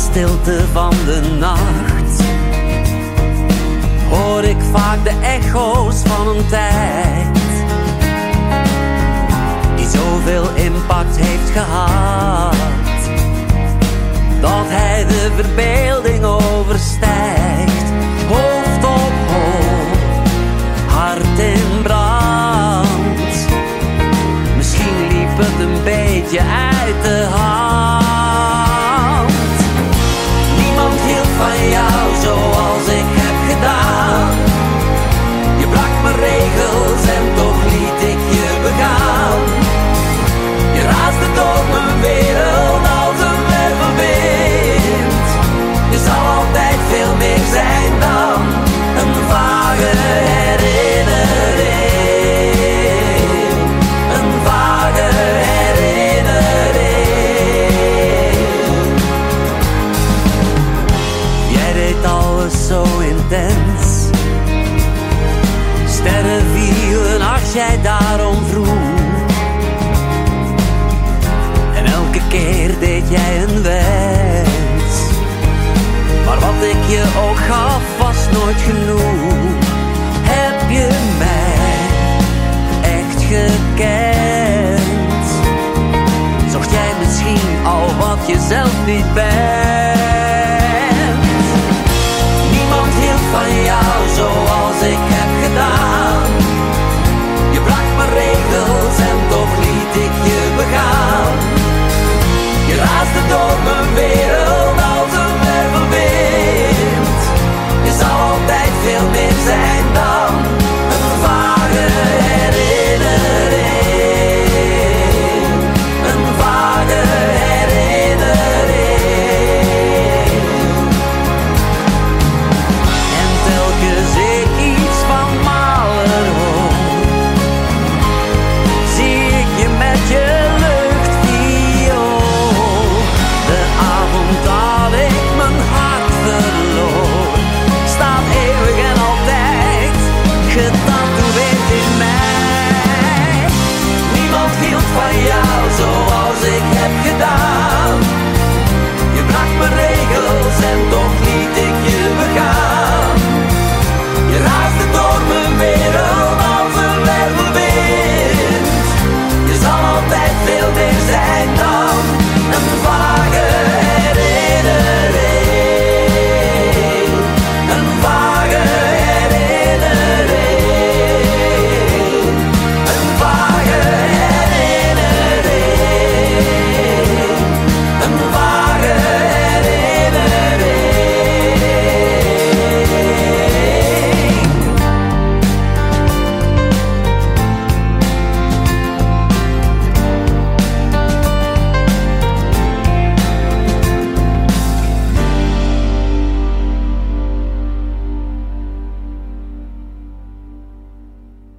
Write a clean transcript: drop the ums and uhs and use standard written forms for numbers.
stilte van de nacht hoor ik vaak de echo's van een tijd die zoveel impact heeft gehad dat hij de verbeelding overstijgt. Hoofd op hoofd, hart in brand. Misschien liep het een beetje uit de hand. Niemand hield van jou zoals ik heb gedaan. Je brak mijn regels en toch liet ik je begaan. Je raasde door mijn wereld als een wervelwind. Je zal altijd veel meer zijn dan een vage herinnering. Een vage herinnering. Jij deed alles zo intens. Sterren vielen als jij daarom vroeg. En elke keer deed jij een wens. Maar wat ik je ook gaf was nooit genoeg. Heb je mij echt gekend? Zocht jij misschien al wat je zelf niet bent?